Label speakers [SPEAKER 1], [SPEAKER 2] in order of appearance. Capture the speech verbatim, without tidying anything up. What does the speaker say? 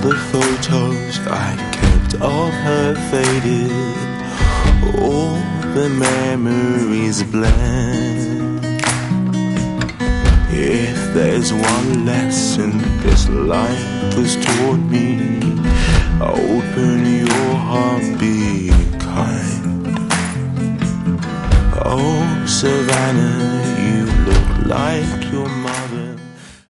[SPEAKER 1] the photos I kept of her faded, all the memories blend. If there's one lesson this life has taught me, open your heart, be kind. Oh, Savannah, you look like